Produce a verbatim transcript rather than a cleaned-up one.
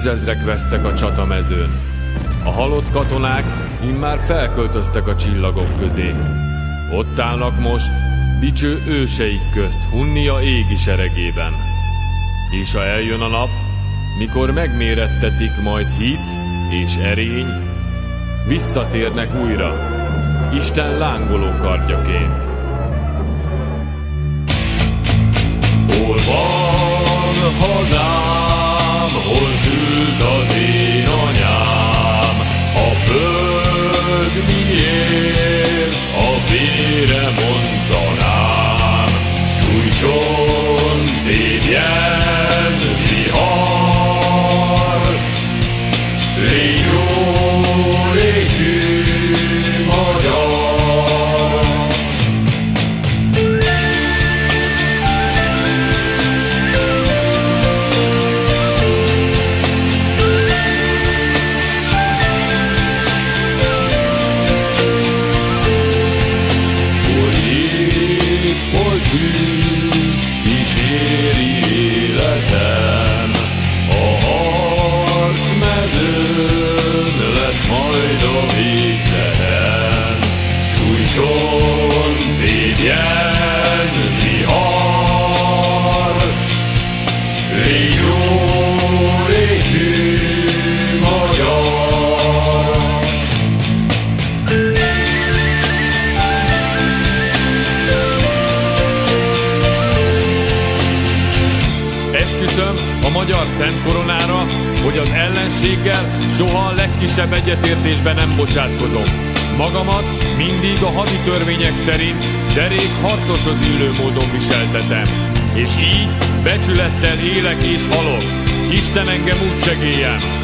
tízezrek vesztek a csatamezőn. A halott katonák immár felköltöztek a csillagok közé. Ott állnak most dicső őseik közt Hunnia égi seregében. És ha eljön a nap, mikor megmérettetik majd hit és erény, visszatérnek újra, Isten lángoló kardjaként. Hol van hazám, hol szült az én anyám? A föld miért a vére mondanám? Sújtson, tépjen vihar, légy jó, légy hű magyar. A magyar szent koronára, hogy az ellenséggel soha a legkisebb egyetértésben nem bocsátkozom. Magamat mindig a hadi törvények szerint derék harcoshoz illő módon viseltetem. És így becsülettel élek és halok. Isten engem úgy segélyen!